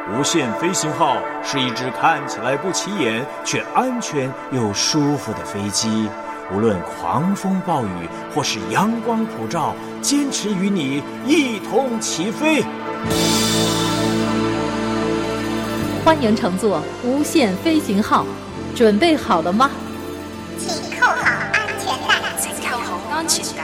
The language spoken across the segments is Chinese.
无限飞行号是一只看起来不起眼却安全又舒服的飞机，无论狂风暴雨或是阳光普照，坚持与你一同起飞。 欢迎乘坐无限飞行号，准备好了吗？ 请扣好安全带。 请扣好安全帶。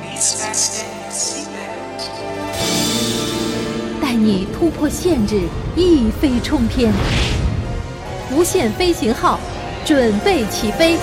带你突破限制，一飞冲天。无限飞行号，准备起飞。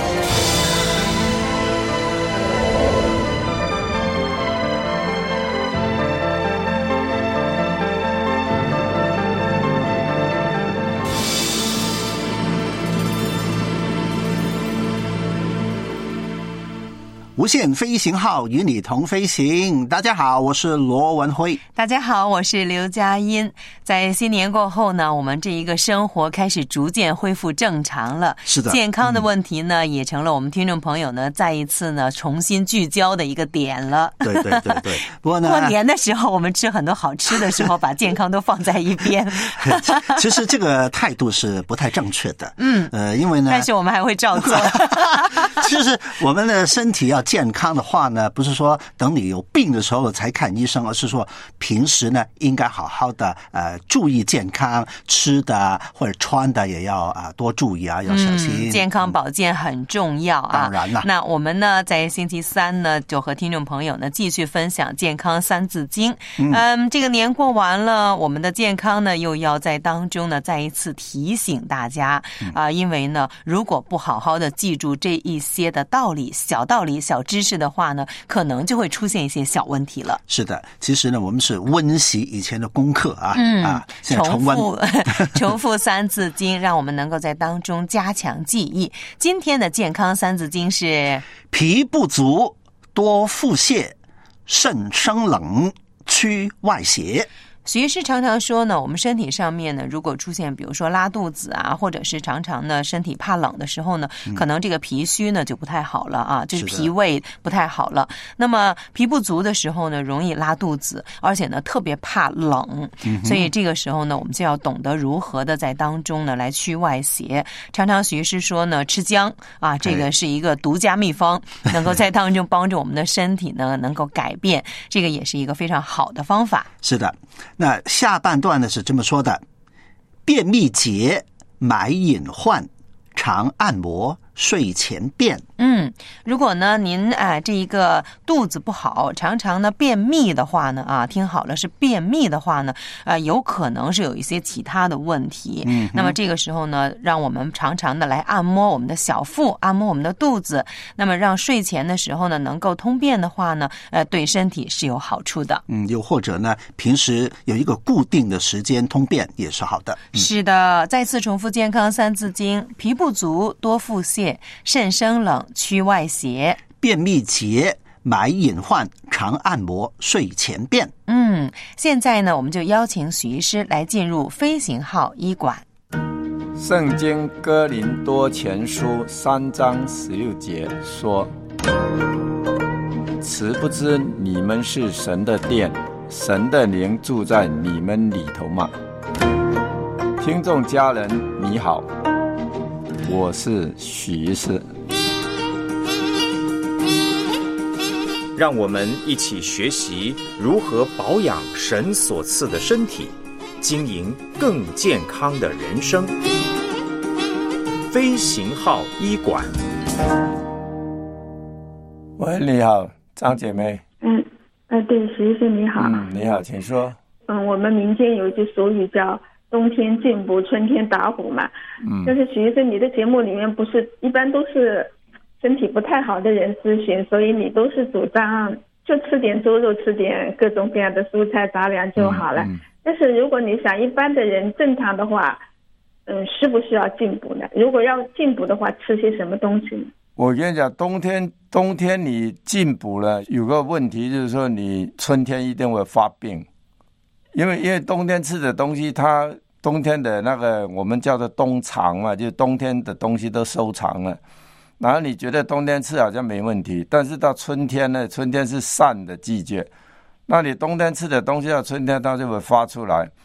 无限飞行号与你同飞行。大家好，我是罗文辉。 大家好，我是刘佳音。在新年过后呢，我们这一个生活开始逐渐恢复正常了。 是的， 健康的问题呢，也成了我们听众朋友呢再一次呢重新聚焦的一个点了。 对对对对。不过呢， 过年的时候我们吃很多好吃的时候，把健康都放在一边。 其实这个态度是不太正确的。因为呢， 但是我们还会照做。 就是我们的身体要健康的话呢，不是说等你有病的时候才看医生，而是说平时呢应该好好的注意健康，吃的或者穿的也要多注意要小心。 健康保健很重要啊。 当然了。 那我们呢在星期三呢就和听众朋友呢继续分享健康三字经。这个年过完了，我们的健康呢又要在当中呢再一次提醒大家因为呢如果不好好的记住这一些的道理、小道理、小知识的话呢，可能就会出现一些小问题了。 是的，其实呢我们是温习以前的功课现在重复三字经，让我们能够在当中加强记忆。今天的健康三字经是： 脾不足，多腹泻，肾生冷，驱外邪。 徐医师常常说呢，我们身体上面呢，如果出现比如说拉肚子或者是常常呢身体怕冷的时候呢，可能这个脾虚呢就不太好了就是脾胃不太好了。那么脾不足的时候呢，容易拉肚子，而且呢特别怕冷，所以这个时候呢，我们就要懂得如何的在当中呢来驱外邪。常常徐医师说呢，吃姜这个是一个独家秘方，能够在当中帮助我们的身体呢能够改变，这个也是一个非常好的方法。 是的。那下半段呢是这么说的：便秘结，买隐患，常按摩，睡前便。 如果呢您这一个肚子不好，常常呢便秘的话呢听好了，是便秘的话呢有可能是有一些其他的问题。那么这个时候呢，让我们常常的来按摩我们的小腹，按摩我们的肚子，那么让睡前的时候呢能够通便的话呢对身体是有好处的。 又或者呢平时有一个固定的时间通便也是好的。 是的，再次重复健康三字经：脾不足，多腹泻，肾生冷，驱外邪。 便秘结，买隐患，常按摩，睡前便。 现在呢我们就邀请许医师来进入飞行号医馆。 圣经哥林多前书3章16节说：此不知你们是神的殿，神的灵住在你们里头吗？听众家人你好，我是许医师。 让我们一起学习如何保养神所赐的身体，经营更健康的人生。飞行号医馆。 喂，你好，张姐妹。 对，徐医生你好。 你好，请说。 我们民间有一句俗语叫冬天进补，春天打虎嘛。就是徐医生，你的节目里面不是一般都是身体不太好的人咨询，所以你都是主张就吃点猪肉，吃点各种各样的蔬菜杂粮就好了。但是如果你想一般的人正常的话，需不需要进补呢？如果要进补的话，吃些什么东西呢？ 我跟你讲，冬天你进补了，有个问题就是说，你春天一定会发病，因为冬天吃的东西，它冬天的那个我们叫做冬藏嘛，就是冬天的东西都收藏了。然后你觉得冬天吃好像没问题，但是到春天呢，春天是散的季节，那你冬天吃的东西到春天它就会发出来。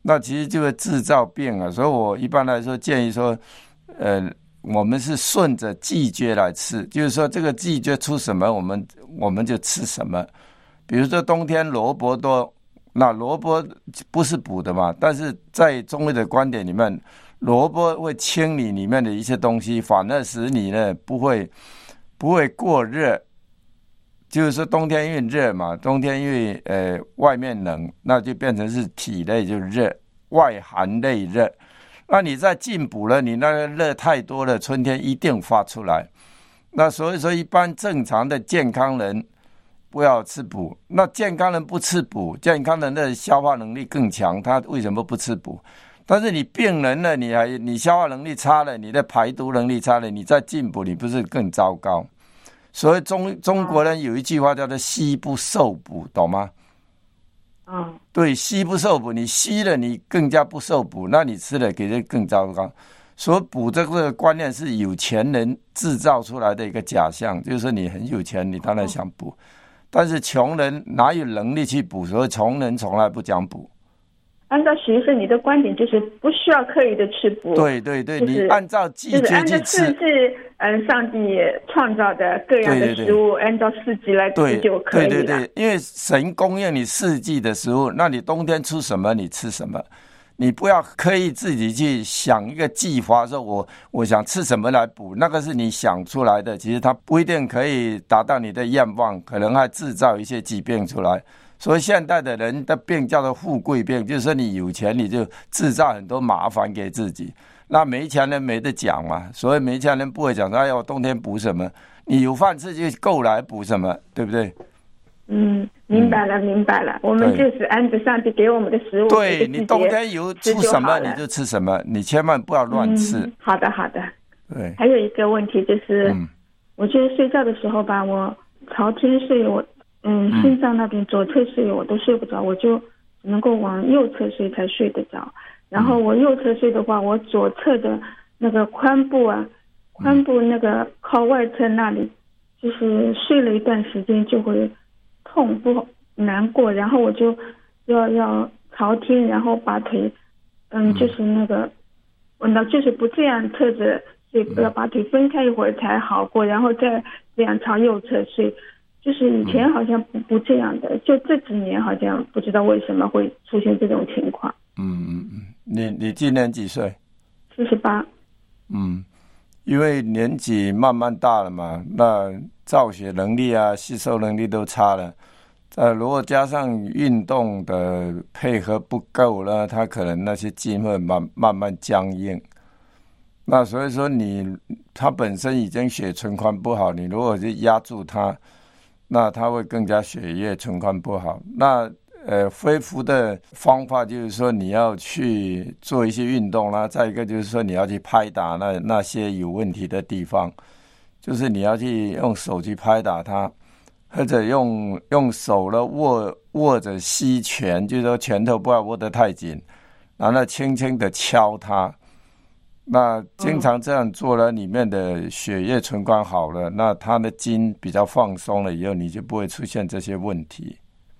那其实就会制造病啊。所以我一般来说建议说，我们是顺着季节来吃，就是说这个季节出什么，我们就吃什么。比如说冬天萝卜多，那萝卜不是补的嘛，但是在中医的观点里面，萝卜会清理里面的一些东西，反而使你呢不会过热。就是说冬天因为热嘛，冬天因为外面冷，那就变成是体内就热，外寒内热。那你再进补了，你那个热太多了，春天一定发出来。那所以说一般正常的健康人不要吃补。那健康人不吃补，健康人的消化能力更强，他为什么不吃补？但是你病人呢，你消化能力差了，你的排毒能力差了，你再进补，你不是更糟糕？所以中国人有一句话叫做虚不受补，懂吗？对，虚不受补，你虚了，你更加不受补，那你吃了给人更糟糕。所以补这个观念是有钱人制造出来的一个假象，就是说你很有钱，你当然想补，但是穷人哪有能力去补？所以穷人从来不讲补。 按照徐医生你的观点，就是不需要刻意的吃补。 对对对，你按照季节去吃。 就是按照四季，上帝创造的各样的食物，按照四季来吃就可以了。对对对， 因为神供应你四季的食物，那你冬天出什么你吃什么，你不要刻意自己去想一个计划，说我想吃什么来补，那个是你想出来的，其实它不一定可以达到你的愿望，可能还制造一些疾病出来。所以现代的人的病叫做富贵病，就是说你有钱你就制造很多麻烦给自己，那没钱人没得讲嘛，所以没钱人不会讲说哎我冬天补什么，你有饭吃就够来补什么，对不对？ 明白了明白了，我们就是按照上帝给我们的食物， 对，你冬天有出什么你就吃什么，你千万不要乱吃。 好的好的。 对， 还有一个问题就是，我觉得睡觉的时候吧，我朝天睡，我心脏那边左侧睡我都睡不着，我就能够往右侧睡才睡得着。然后我右侧睡的话，我左侧的那个髋部那个靠外侧那里，就是睡了一段时间就会痛不难过，然后我就要朝天，然后把腿就是那个就是不这样侧着睡，要把腿分开一会儿才好过，然后再这样朝右侧睡。就是以前好像不这样的，就这几年好像不知道为什么会出现这种情况。 你今年几岁 ？48。 因为年纪慢慢大了嘛，那造血能力啊吸收能力都差了，如果加上运动的配合不够呢，它可能那些筋会慢慢僵硬。那所以说它本身已经血循环不好，你如果是压住它，那它会更加血液循环不好。那恢复的方法就是说你要去做一些运动啦，再一个就是说你要去拍打那些有问题的地方，就是你要去用手去拍打它，或者用手呢握着膝拳，就是说拳头不要握得太紧，然后轻轻的敲它。那经常这样做了，里面的血液循环好了，那它的筋比较放松了以后，你就不会出现这些问题。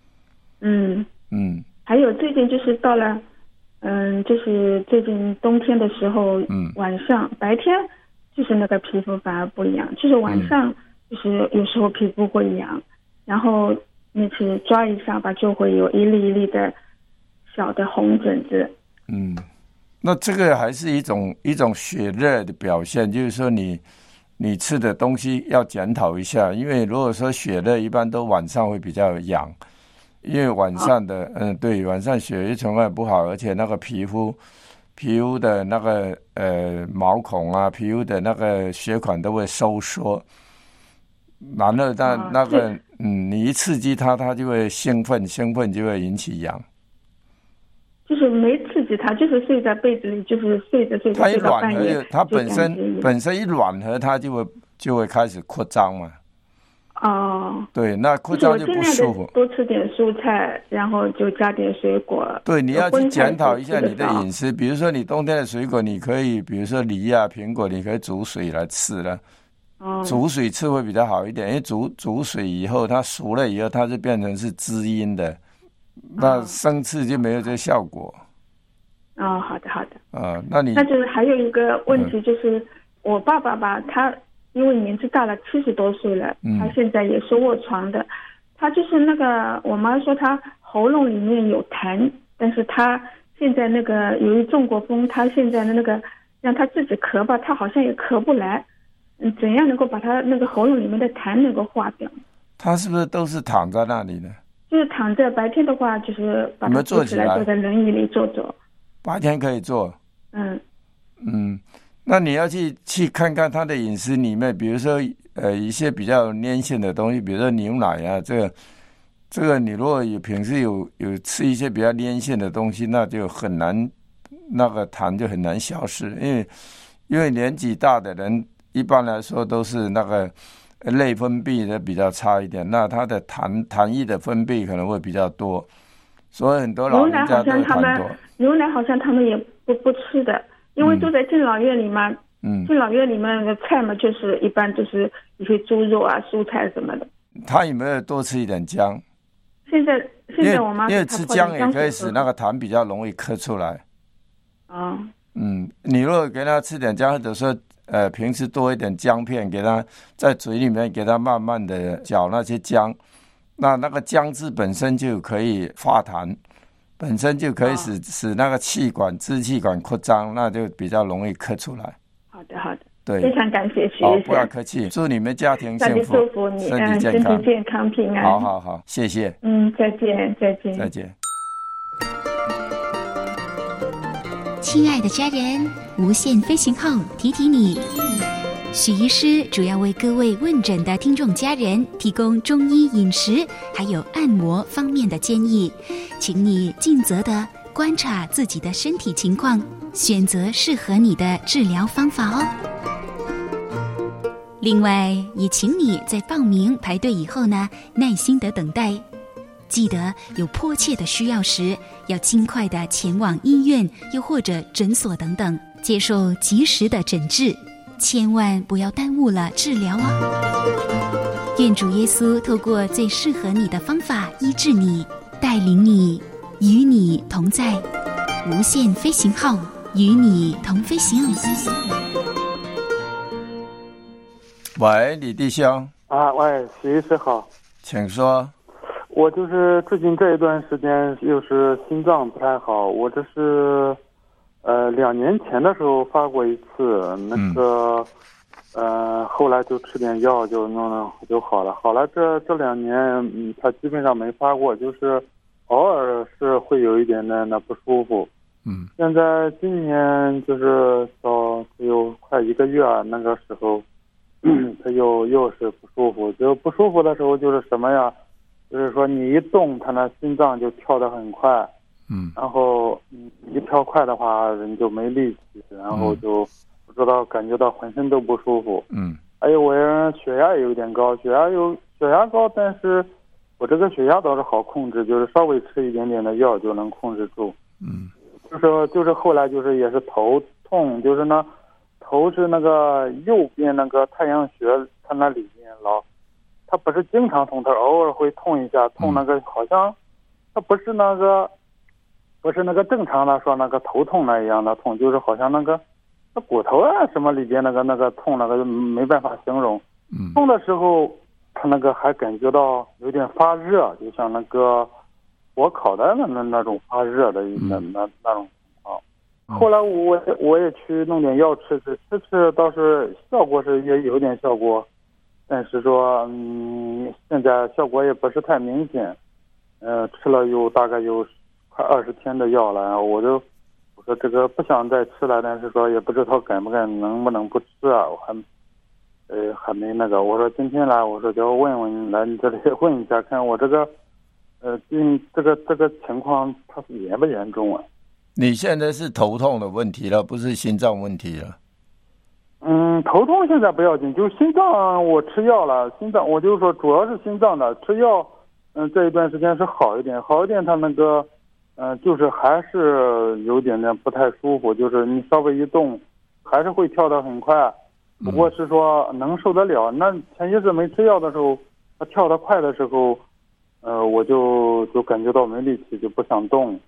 还有最近就是到了就是最近冬天的时候，晚上白天就是那个皮肤反而不一样，就是晚上就是有时候皮肤会痒，然后那次抓一下吧，就会有一粒一粒的小的红疹子。 那这个还是一种血热的表现，就是说你吃的东西要检讨一下，因为如果说血热一般都晚上会比较痒，因为晚上的对，晚上血液循环不好，而且那个皮肤的那个毛孔啊，皮肤的那个血管都会收缩，然后那个你一刺激它就会兴奋就会引起痒。 就是没刺激它，就是睡在被子里，就是睡着它一软和， 它本身一软和，它就会开始扩张嘛。对，那扩张就不舒服。 多吃点蔬菜，然后就加点水果。 对，你要去检讨一下你的饮食，比如说你冬天的水果，你可以比如说梨啊、苹果，你可以煮水来吃了。煮水吃会比较好一点，因为煮水以后，它熟了以后，它就变成是滋阴的。那生吃就没有这个效果。 那你那就是还有一个问题，就是我爸爸吧，他因为年纪大了，70多岁了，他现在也是卧床的。他就是那个，我妈说他喉咙里面有痰，但是他现在那个由于中过风，他现在的那个让他自己咳吧，他好像也咳不来。怎样能够把他那个喉咙里面的痰能够化掉？ 他是不是都是躺在那里呢？ 就是躺在，白天的话就是把他扶起来，坐在轮椅里坐坐。白天可以坐。那你要去看看他的饮食里面，比如说一些比较粘性的东西，比如说牛奶啊，这个你如果平时有吃一些比较粘性的东西，那就很难，那个痰就很难消失，因为年纪大的人一般来说都是那个内分泌的比较差一点，那他的痰液的分泌可能会比较多，所以很多老人家都痰多。 牛奶好像他们也不吃的，因为都在敬老院里嘛。敬老院里面的菜嘛，就是一般就是一些猪肉啊、蔬菜什么的。他有没有多吃一点姜？ 现在我妈因为吃姜也可以使那个痰比较容易咳出来。你如果给他吃点姜，或者说平时多一点姜片，给他在嘴里面给他慢慢的嚼那些姜，那个姜汁本身就可以化痰，本身就可以使那个支气管扩张，那就比较容易咳出来。好的，对，非常感谢徐医生。 不要客气，祝你们家庭幸福， 祝福你，身体健康平安。 好，谢谢。 再见。 亲爱的家人，无限飞行后提提你，许医师主要为各位问诊的听众家人提供中医饮食还有按摩方面的建议，请你尽责的观察自己的身体情况，选择适合你的治疗方法哦。另外，也请你在报名排队以后呢，耐心的等待。记得有迫切的需要时，要尽快的前往医院又或者诊所等等，接受及时的诊治，千万不要耽误了治疗哦。愿主耶稣透过最适合你的方法医治你，带领你，与你同在。无限飞行号，与你同飞行。 喂，李弟兄。 喂，徐医师好。 请说。 我就是最近这一段时间又是心脏不太好，我这是2年前的时候发过一次，后来就吃点药就弄就好了。好了，这2年他基本上没发过，就是偶尔是会有一点那不舒服。现在今年就是到有快1个月那个时候，他又是不舒服，就不舒服的时候就是什么呀？就是说你一动，他那心脏就跳得很快，然后一跳快的话，人就没力气，然后就不知道感觉到浑身都不舒服。还有我血压也有点高，血压高，但是我这个血压倒是好控制，就是稍微吃一点点的药就能控制住。就是后来就是也是头痛，就是呢头是那个右边那个太阳穴，它那里面它不是经常痛，它偶尔会痛一下，痛那个好像它不是那个正常的说那个头痛那一样的痛，就是好像那骨头啊什么里边那个痛，那个没办法形容。痛的时候它那个还感觉到有点发热，就像那个火烤的那种发热的那种情况。后来我也去弄点药吃，倒是效果是也有点效果。但是说，现在效果也不是太明显，吃了大概有快20天的药了，然后我说这个不想再吃了，但是说也不知道能不能不吃啊，我还没那个，我说今天来，我说就问来你这里问一下，看我这个这个情况它是严不严重啊？ 你现在是头痛的问题了，不是心脏问题了。 头痛现在不要紧，就是心脏我吃药了，心脏我就是说主要是心脏的吃药，这一段时间是好一点，它那个就是还是有点不太舒服，就是你稍微一动还是会跳得很快，不过是说能受得了。那前些次没吃药的时候，它跳得快的时候，我就感觉到没力气，就不想动。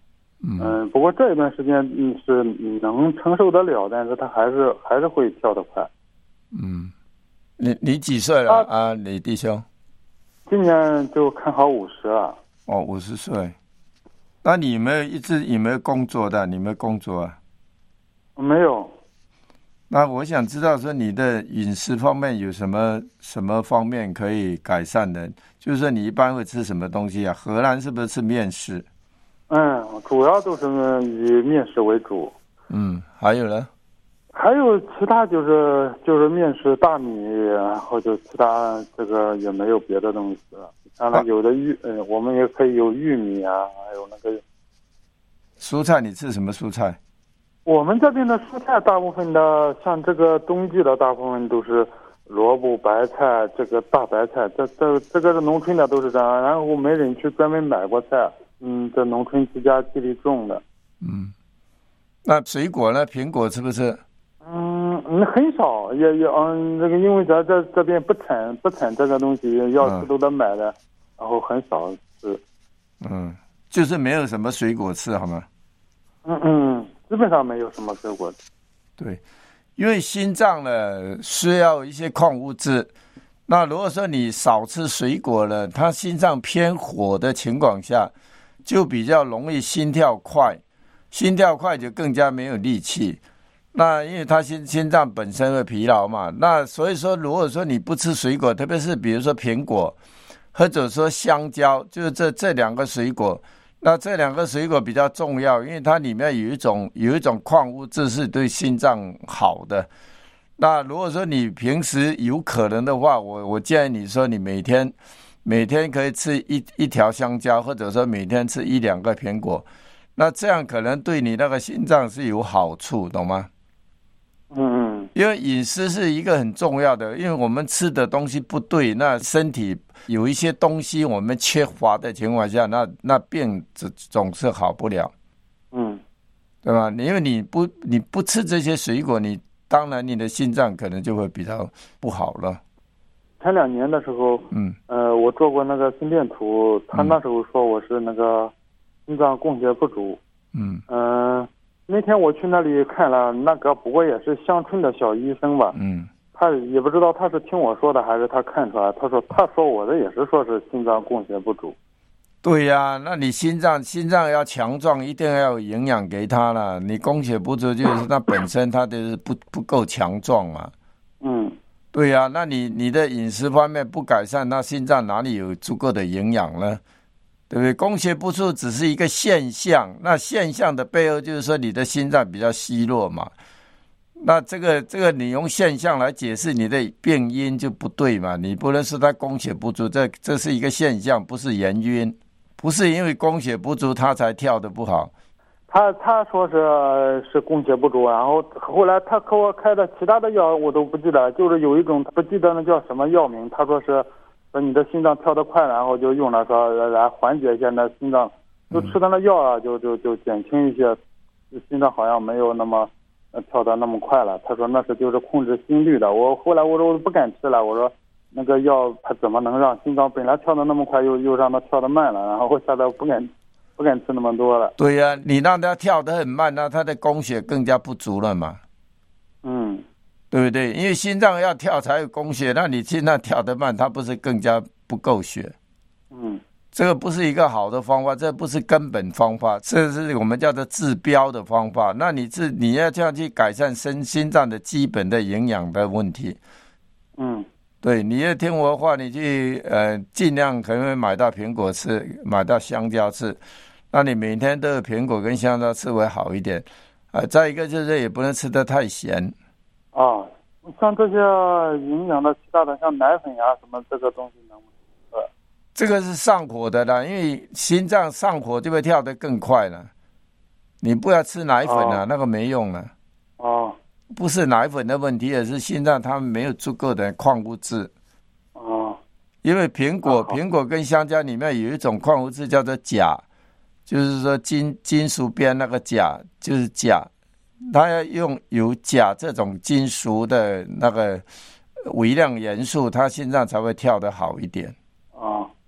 不过这一段时间是能承受得了，但是他还是会跳得快。 你几岁了啊，李弟兄？ 今年就看好50了。 哦，50岁。那你有没有工作的？你有没有工作啊？ 没有。 那我想知道说你的饮食方面有什么方面可以改善的？就是说你一般会吃什么东西啊？荷兰是不是吃面食？ 主要都是以面食为主。 还有呢？ 还有其他就是面食、大米，然后就其他这个也没有别的东西了。当然有的我们也可以有玉米啊，还有那个蔬菜。你吃什么蔬菜？ 我们这边的蔬菜大部分的，像这个冬季的大部分都是萝卜、白菜，这个大白菜，这个是农村的都是这样，然后没人去专门买过菜，在农村自家地里种的。 那水果呢？苹果吃不吃？ 很少，也这个因为咱这边不产这个东西，要吃都得买的，然后很少吃。 就是没有什么水果吃，好吗？ 基本上没有什么水果吃。 对，因为心脏呢需要一些矿物质，那如果说你少吃水果了，它心脏偏火的情况下，就比较容易心跳快就更加没有力气。那因为他心脏本身会疲劳嘛，那所以说如果说你不吃水果，特别是比如说苹果或者说香蕉，就是这两个水果，那这两个水果比较重要，因为它里面有一种矿物质是对心脏好的。那如果说你平时有可能的话，我建议你说你每天可以吃一条香蕉，或者说每天吃1-2个苹果，那这样可能对你那个心脏是有好处，懂吗？因为饮食是一个很重要的，因为我们吃的东西不对，那身体有一些东西我们缺乏的情况下，那病总是好不了。对吧？因为你不吃这些水果，当然你的心脏可能就会比较不好了。 前2年的时候，我做过那个心电图，他那时候说我是那个心脏供血不足。那天我去那里看了那个，不过也是乡村的小医生吧。他也不知道他是听我说的还是他看出来，他说我的也是说是心脏供血不足。 对呀，那你心脏要强壮，一定要有营养给他了。你供血不足就是它本身它就是不够强壮嘛。对呀，那你的饮食方面不改善，那心脏哪里有足够的营养呢？对不对？供血不足只是一个现象，那现象的背后就是说你的心脏比较虚弱嘛。那这个你用现象来解释你的病因就不对嘛，你不能说它供血不足，这是一个现象，不是原因，不是因为供血不足它才跳得不好。 他说是供血不足，然后后来他给我开的其他的药我都不记得，就是有一种不记得那叫什么药名，他说你的心脏跳得快，然后就用了说来缓解一下那心脏，就吃的那药啊，就减轻一些，心脏好像没有那么跳得那么快了。他说那是就是控制心率的。后来我说我不敢吃了，我说那个药它怎么能让心脏本来跳得那么快又让它跳得慢了？然后我现在不敢吃那么多了。 对呀，你让它跳得很慢，那它的供血更加不足了嘛。对不对？因为心脏要跳才有供血，那你心脏跳得慢，它不是更加不够血？这个不是一个好的方法，这不是根本方法，这是我们叫做治标的方法。那你要这样去改善心脏的基本的营养的问题。对，你要听我的话，你去尽量可能会买到苹果吃，买到香蕉吃，那你每天都有苹果跟香蕉吃会好一点。再一个就是也不能吃得太咸。 像这些营养的其他的，像奶粉呀什么这个东西能不能？ 这个是上火的啦，因为心脏上火就会跳得更快了。你不要吃奶粉啊，那个没用了。不是奶粉的问题，而是心脏它没有足够的矿物质。因为苹果跟香蕉里面有一种矿物质叫做钾，就是说金属边那个钾就是钾。它要用有钾这种金属的那个微量元素，它心脏才会跳得好一点。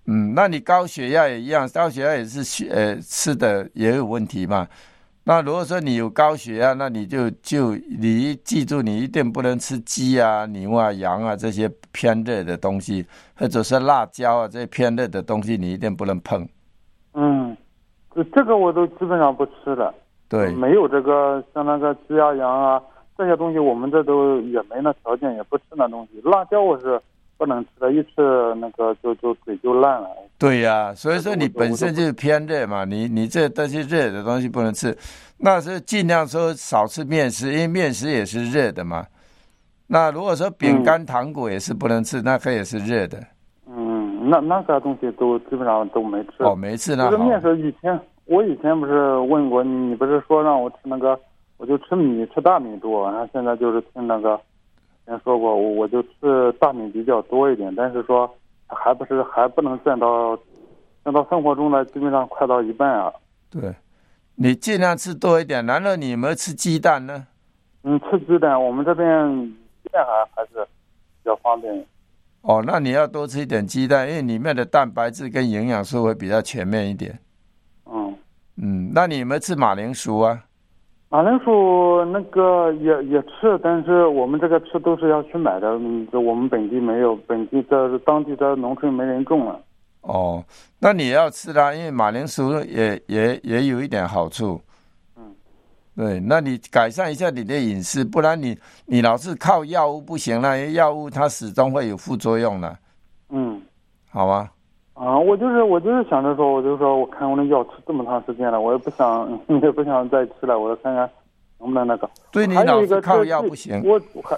那你高血压也一样，高血压也是吃的也有问题嘛。那如果说你有高血压，那你你记住，你一定不能吃鸡啊、牛啊、羊啊这些偏热的东西，或者是辣椒啊这些偏热的东西，你一定不能碰。 这个我都基本上不吃了。 对， 没有这个像那个鸡啊、羊啊这些东西，我们这都也没那条件，也不吃那东西。辣椒我是不能吃的，一吃那个就嘴就烂了。 对呀，所以说你本身就是偏热嘛，你这东西热的东西不能吃，那是尽量说少吃面食，因为面食也是热的嘛。那如果说饼干、糖果也是不能吃，那个也是热的。 那个东西都基本上都没吃。 没吃那好。 这个面食我以前不是问过你，不是说让我吃那个，我就吃大米多，然后现在就是听那个人说过，我就吃大米比较多一点，但是说还不能占到生活中的基本上快到一半啊。 对，你尽量吃多一点。难道你有没有吃鸡蛋呢？ 吃鸡蛋，我们这边鸡蛋还是比较方便。 那你要多吃一点鸡蛋，因为里面的蛋白质跟营养素会比较全面一点。那你有没有吃马铃薯啊？ 马铃薯那个也吃，但是我们这个吃都是要去买的，我们本地没有，当地的农村没人种了。 那你也要吃啦，因为马铃薯也有一点好处。对，那你改善一下你的饮食，不然你老是靠药物不行了，因为药物它始终会有副作用的。好吗？ 我就是想着说，我看我那药吃这么长时间了，我也不想再吃了，我看看能不能那个。 对，你老是靠药不行，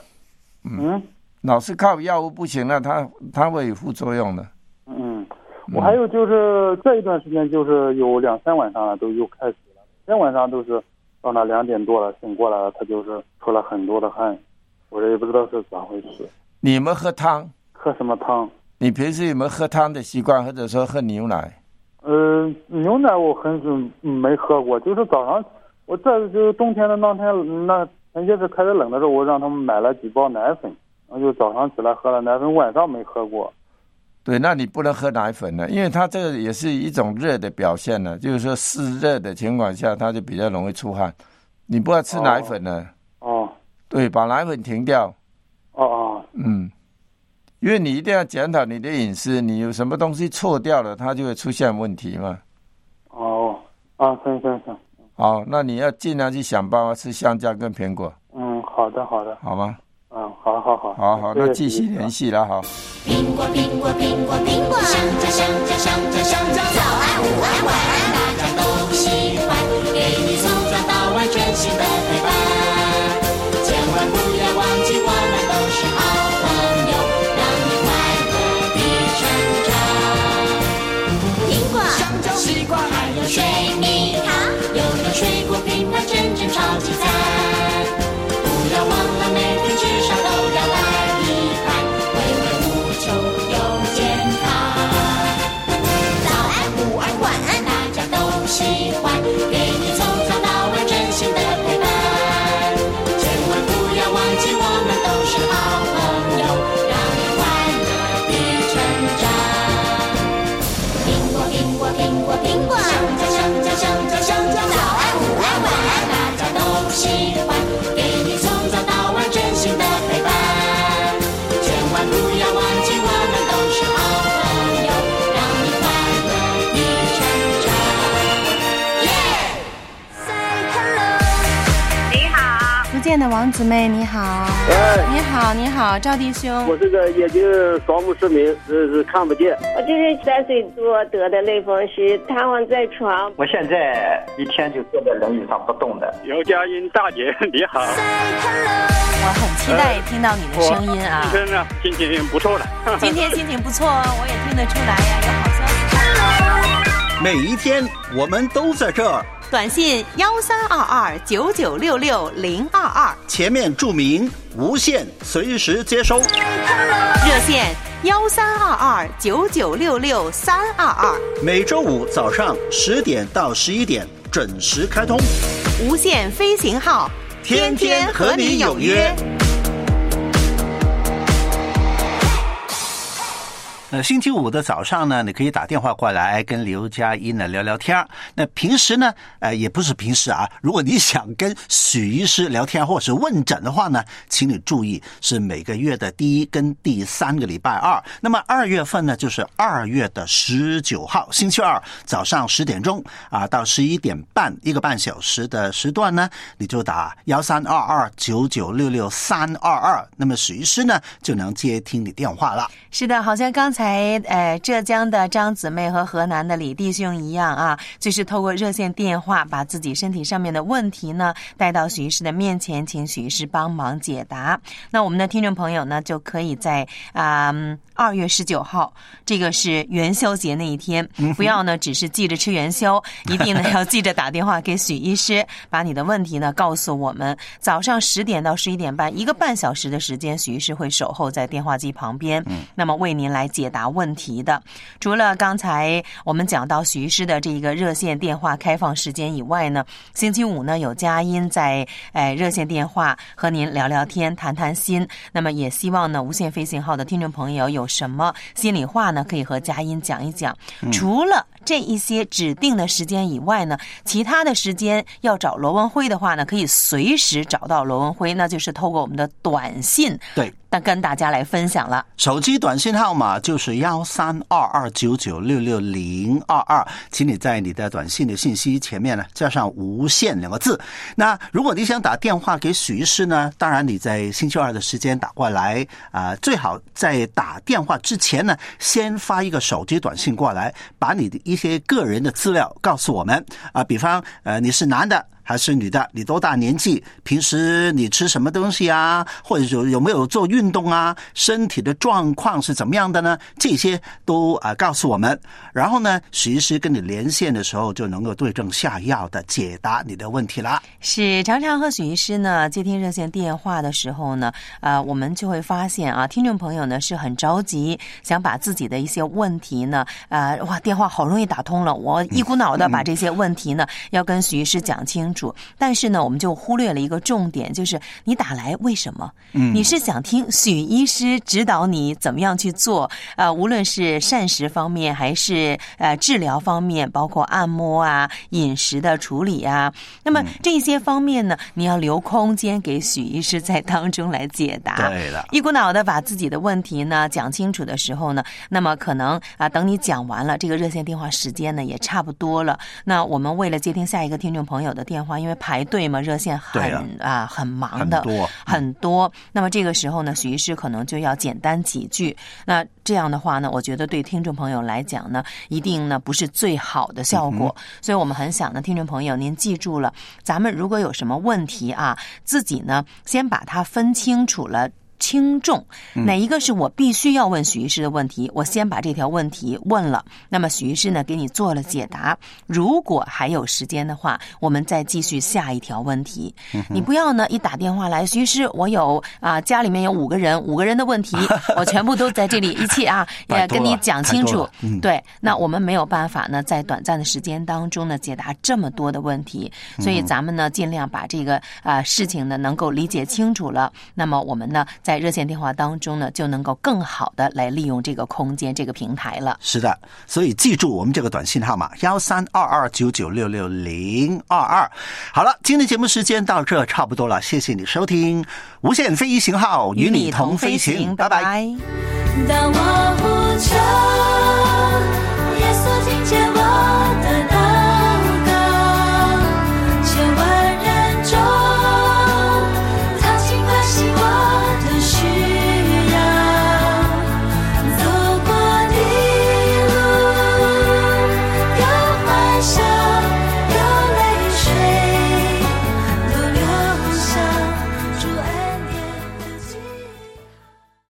老是靠药物不行了，它会有副作用的。 我还有就是这一段时间就是有2-3晚上了，都又开始了，今天晚上都是到那2点多了醒过来了，他就是出了很多的汗，我这也不知道是咋回事。 你有没有喝汤？ 喝什么汤？ 你平时有没有喝汤的习惯，或者说喝牛奶？ 牛奶我很久没喝过，就是早上我这就是冬天的那前些是开始冷的时候，我让他们买了几包奶粉，然后就早上起来喝了奶粉，晚上没喝过。 对，那你不能喝奶粉了，因为它这个也是一种热的表现了，就是说湿热的情况下，它就比较容易出汗。你不要吃奶粉了。对，把奶粉停掉。因为你一定要检讨你的饮食，你有什么东西错掉了，它就会出现问题嘛。 行。 好，那你要尽量去想办法吃香蕉跟苹果。 好的。 好吗？ 好， 那继续联系了，好。 苹果，香蕉，早安、午安、晚安，大家都喜欢，给你从早到晚全新的陪伴。千万不要忘记，我们都是好朋友，让你快乐地成长。苹果、香蕉、西瓜，还有水蜜桃，有的水果品牌真正超级赞。不要忘了，每天至少都要来一盘，回味无穷又健康。早安、午安、晚安，大家都喜欢，给你从早到晚真心的陪伴。千万不要忘记，我们都是好朋友，让你快乐地成长。苹果，香蕉，早安、午安、晚安，大家都喜欢，给你从早到晚真心的陪伴。千万不要忘记，我们都是好朋友，让你快乐地成长。 你好，福建的王姊妹，你好。你好，赵弟兄。 我这个眼睛双目失明，是看不见。 我就是3岁多得的类风湿，瘫痪在床。 我现在一天就坐在轮椅上不动的。 姚佳音大姐，你好。 我很期待听到你的声音啊！ 今天呢，心情不错了。 今天心情不错，我也听得出来呀，有好消息。 每一天我们都在这儿。 短信132299660222， 前面注明无线，随时接收。 热线132299663222， 每周五早上10点到11点准时开通。 无线飞行号， 天天和你有约。 星期五的早上呢，你可以打电话过来跟刘佳音呢聊聊天。那平时呢，也不是平时啊，如果你想跟许医师聊天或是问诊的话呢，请你注意是每个月的第1跟第3个礼拜二。那么2月份呢，就是2月的19号星期二早上10点钟到11点半，1个半小时的时段呢，你就打132299662322，那么许医师呢就能接听你电话了。 是的，好像刚才浙江的张姊妹和河南的李弟兄一样啊，就是透过热线电话把自己身体上面的问题呢带到许医师的面前，请许医师帮忙解答。那我们的听众朋友呢就可以在2月19号，这个是元宵节那一天，不要呢只是记着吃元宵，一定呢要记着打电话给许医师，把你的问题呢告诉我们。早上10点到11点半，1个半小时的时间，许医师会守候在电话机旁边，那么为您来解答问题的。除了刚才我们讲到许医师的这个热线电话开放时间以外呢，星期五呢有佳音在热线电话和您聊聊天，谈谈心。那么也希望呢无线飞行号的听众朋友有什么心里话呢，可以和佳音讲一讲。除了这一些指定的时间以外呢，其他的时间要找罗文辉的话呢，可以随时找到罗文辉，那就是透过我们的短信， 对， 跟大家来分享了。 手机短信号码就是1322996622，请你在你的短信的信息前面呢加上无限2个字。那如果你想打电话给许医师呢，当然你在星期二的时间打过来最好在打电话之前呢先发一个手机短信过来，把你的一些个人的资料告诉我们比方你是男的还是女的，你多大年纪，平时你吃什么东西啊，或者有没有做运动啊，身体的状况是怎么样的呢，这些都告诉我们。然后呢许医师跟你连线的时候就能够对症下药的解答你的问题啦。 是，常常和许医师呢接听热线电话的时候呢我们就会发现听众朋友呢是很着急，想把自己的一些问题呢电话好容易打通了，我一股脑的把这些问题呢要跟许医师讲清楚，但是呢我们就忽略了一个重点，就是你打来为什么？你是想听许医师指导你怎么样去做无论是膳食方面还是治疗方面，包括按摩饮食的处理那么这些方面呢你要留空间给许医师在当中来解答。 对了， 一股脑的把自己的问题呢讲清楚的时候呢，那么可能等你讲完了，这个热线电话时间呢也差不多了。那我们为了接听下一个听众朋友的电话，因为排队嘛，热线很忙的，很多。那么这个时候呢，许医师可能就要简单几句。那这样的话呢，我觉得对听众朋友来讲呢，一定呢不是最好的效果。所以我们很想呢，听众朋友您记住了，咱们如果有什么问题自己呢先把它分清楚了轻重，哪一个是我必须要问许医师的问题，我先把这条问题问了，那么许医师呢给你做了解答。如果还有时间的话，我们再继续下一条问题。你不要呢一打电话来，许医师我有家里面有5个人的问题我全部都在这里一起也跟你讲清楚。对，那我们没有办法呢在短暂的时间当中呢解答这么多的问题，所以咱们呢尽量把这个事情呢能够理解清楚了，那么我们呢在热线电话当中呢就能够更好的来利用这个空间这个平台了。 是的，所以记住我们这个短信号码1322996622。好了，今天节目时间到这差不多了，谢谢你收听无限飞行号与你同飞行，拜拜。 当我呼求